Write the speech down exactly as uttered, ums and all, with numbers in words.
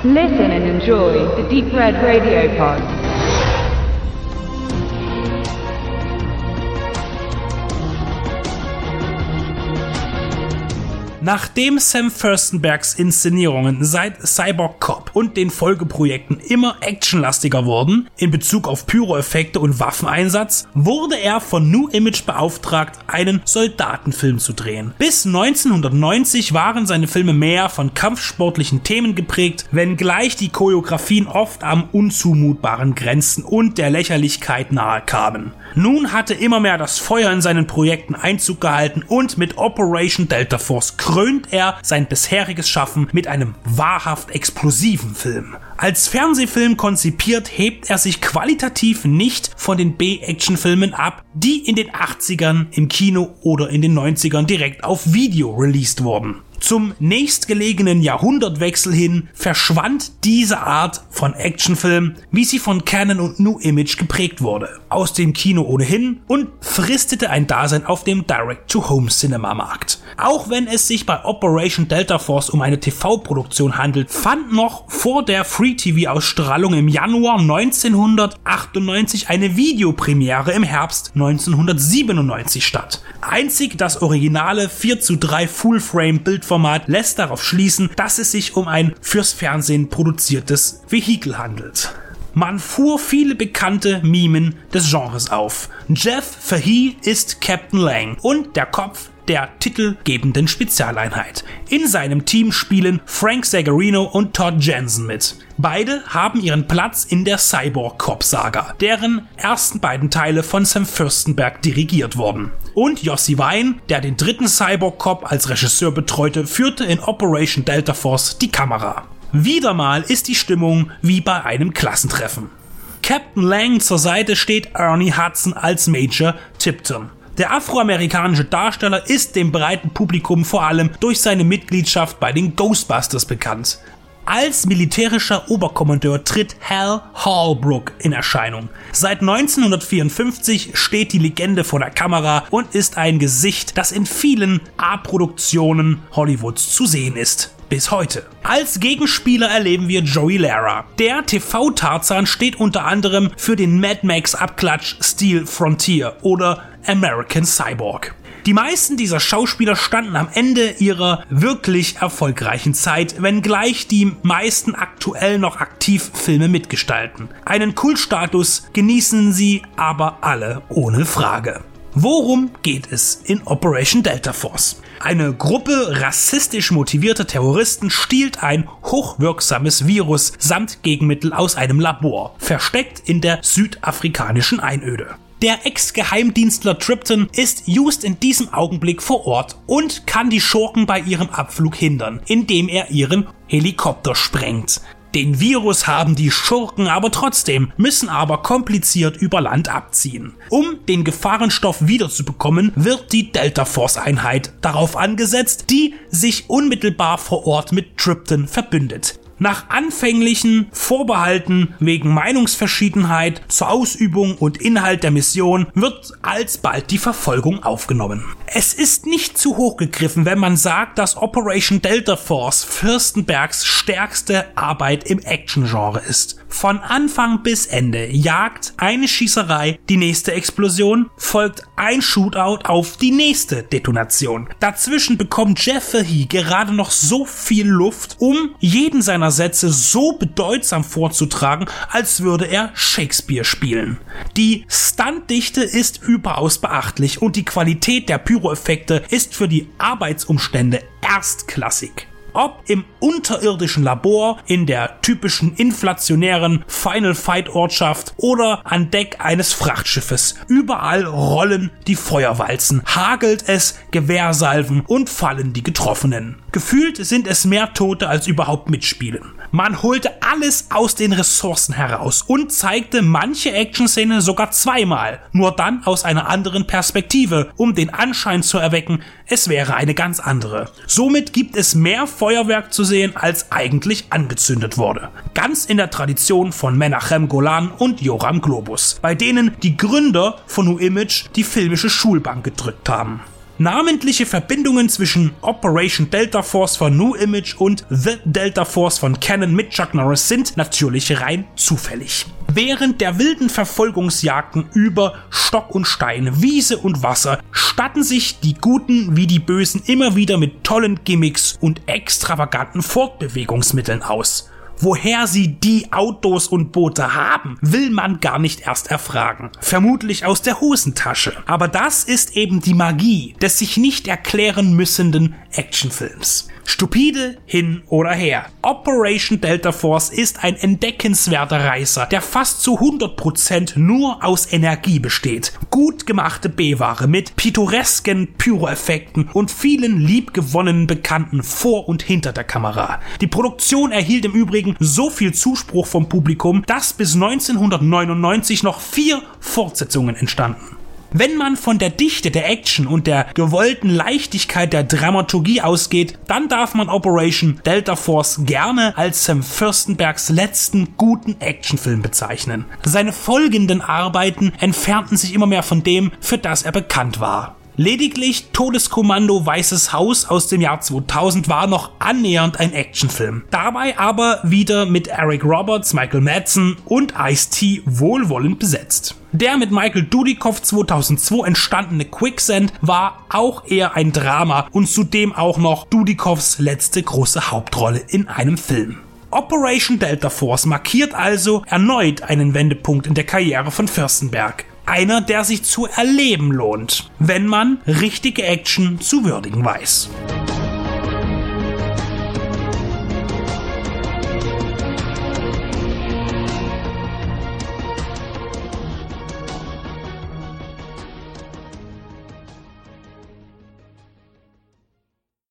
Listen and enjoy the Deep Red Radio Pod. Nachdem Sam Firstenbergs Inszenierungen seit Cyborg Cop und den Folgeprojekten immer actionlastiger wurden, in Bezug auf Pyroeffekte und Waffeneinsatz, wurde er von New Image beauftragt, einen Soldatenfilm zu drehen. Bis neunzehnhundertneunzig waren seine Filme mehr von kampfsportlichen Themen geprägt, wenngleich die Choreografien oft am unzumutbaren Grenzen und der Lächerlichkeit nahe kamen. Nun hatte immer mehr das Feuer in seinen Projekten Einzug gehalten und mit Operation Delta Force krönt er sein bisheriges Schaffen mit einem wahrhaft explosiven Film. Als Fernsehfilm konzipiert, hebt er sich qualitativ nicht von den B-Action-Filmen ab, die in den achtzigern im Kino oder in den neunzigern direkt auf Video released wurden. Zum nächstgelegenen Jahrhundertwechsel hin verschwand diese Art von Actionfilm, wie sie von Canon und New Image geprägt wurde, aus dem Kino ohnehin und fristete ein Dasein auf dem Direct-to-Home-Cinema-Markt. Auch wenn es sich bei Operation Delta Force um eine T V-Produktion handelt, fand noch vor der Free-T V-Ausstrahlung im Januar neunzehnhundertachtundneunzig eine Videopremiere im Herbst neunzehnhundertsiebenundneunzig statt. Einzig das originale vier zu drei Full-Frame-Bildformat lässt darauf schließen, dass es sich um ein fürs Fernsehen produziertes Vehikel handelt. Man fuhr viele bekannte Mimen des Genres auf. Jeff Fahey ist Captain Lang und der Kopf der titelgebenden Spezialeinheit. In seinem Team spielen Frank Zagarino und Todd Jensen mit. Beide haben ihren Platz in der Cyborg Cop Saga, deren ersten beiden Teile von Sam Firstenberg dirigiert wurden. Und Yossi Wein, der den dritten Cyborg Cop als Regisseur betreute, führte in Operation Delta Force die Kamera. Wieder mal ist die Stimmung wie bei einem Klassentreffen. Captain Lang zur Seite steht Ernie Hudson als Major Tipton. Der afroamerikanische Darsteller ist dem breiten Publikum vor allem durch seine Mitgliedschaft bei den Ghostbusters bekannt. Als militärischer Oberkommandeur tritt Hal Holbrook in Erscheinung. Seit neunzehnhundertvierundfünfzig steht die Legende vor der Kamera und ist ein Gesicht, das in vielen A-Produktionen Hollywoods zu sehen ist. Bis heute. Als Gegenspieler erleben wir Joey Lara. Der T V-Tarzan steht unter anderem für den Mad Max-Abklatsch Steel Frontier oder American Cyborg. Die meisten dieser Schauspieler standen am Ende ihrer wirklich erfolgreichen Zeit, wenngleich die meisten aktuell noch aktiv Filme mitgestalten. Einen Kultstatus genießen sie aber alle ohne Frage. Worum geht es in Operation Delta Force? Eine Gruppe rassistisch motivierter Terroristen stiehlt ein hochwirksames Virus samt Gegenmittel aus einem Labor, versteckt in der südafrikanischen Einöde. Der Ex-Geheimdienstler Tripton ist just in diesem Augenblick vor Ort und kann die Schurken bei ihrem Abflug hindern, indem er ihren Helikopter sprengt. Den Virus haben die Schurken aber trotzdem, müssen aber kompliziert über Land abziehen. Um den Gefahrenstoff wiederzubekommen, wird die Delta Force Einheit darauf angesetzt, die sich unmittelbar vor Ort mit Tripton verbündet. Nach anfänglichen Vorbehalten wegen Meinungsverschiedenheit zur Ausübung und Inhalt der Mission wird alsbald die Verfolgung aufgenommen. Es ist nicht zu hoch gegriffen, wenn man sagt, dass Operation Delta Force Firstenbergs stärkste Arbeit im Action-Genre ist. Von Anfang bis Ende jagt eine Schießerei die nächste Explosion, folgt ein Shootout auf die nächste Detonation. Dazwischen bekommt Jeff Fahey gerade noch so viel Luft, um jeden seiner Sätze so bedeutsam vorzutragen, als würde er Shakespeare spielen. Die Stuntdichte ist überaus beachtlich und die Qualität der Pyroeffekte ist für die Arbeitsumstände erstklassig. Ob im unterirdischen Labor, in der typischen inflationären Final Fight Ortschaft oder an Deck eines Frachtschiffes. Überall rollen die Feuerwalzen, hagelt es Gewehrsalven und fallen die Getroffenen. Gefühlt sind es mehr Tote als überhaupt mitspielen. Man holte alles aus den Ressourcen heraus und zeigte manche Action-Szene sogar zweimal, nur dann aus einer anderen Perspektive, um den Anschein zu erwecken, es wäre eine ganz andere. Somit gibt es mehr Feuerwerk zu sehen, als eigentlich angezündet wurde. Ganz in der Tradition von Menachem Golan und Yoram Globus, bei denen die Gründer von New Image die filmische Schulbank gedrückt haben. Namentliche Verbindungen zwischen Operation Delta Force von New Image und The Delta Force von Cannon mit Chuck Norris sind natürlich rein zufällig. Während der wilden Verfolgungsjagden über Stock und Stein, Wiese und Wasser statten sich die Guten wie die Bösen immer wieder mit tollen Gimmicks und extravaganten Fortbewegungsmitteln aus. Woher sie die Autos und Boote haben, will man gar nicht erst erfragen. Vermutlich aus der Hosentasche. Aber das ist eben die Magie des sich nicht erklären müssenden Actionfilms. Stupide hin oder her. Operation Delta Force ist ein entdeckenswerter Reißer, der fast zu hundert Prozent nur aus Energie besteht. Gut gemachte B-Ware mit pittoresken Pyroeffekten und vielen liebgewonnenen Bekannten vor und hinter der Kamera. Die Produktion erhielt im Übrigen so viel Zuspruch vom Publikum, dass bis neunzehnhundertneunundneunzig noch vier Fortsetzungen entstanden. Wenn man von der Dichte der Action und der gewollten Leichtigkeit der Dramaturgie ausgeht, dann darf man Operation Delta Force gerne als Sam Firstenbergs letzten guten Actionfilm bezeichnen. Seine folgenden Arbeiten entfernten sich immer mehr von dem, für das er bekannt war. Lediglich Todeskommando Weißes Haus aus dem Jahr zweitausend war noch annähernd ein Actionfilm. Dabei aber wieder mit Eric Roberts, Michael Madsen und Ice-T wohlwollend besetzt. Der mit Michael Dudikoff zweitausendzwei entstandene Quicksand war auch eher ein Drama und zudem auch noch Dudikoffs letzte große Hauptrolle in einem Film. Operation Delta Force markiert also erneut einen Wendepunkt in der Karriere von Firstenberg. Einer, der sich zu erleben lohnt, wenn man richtige Action zu würdigen weiß.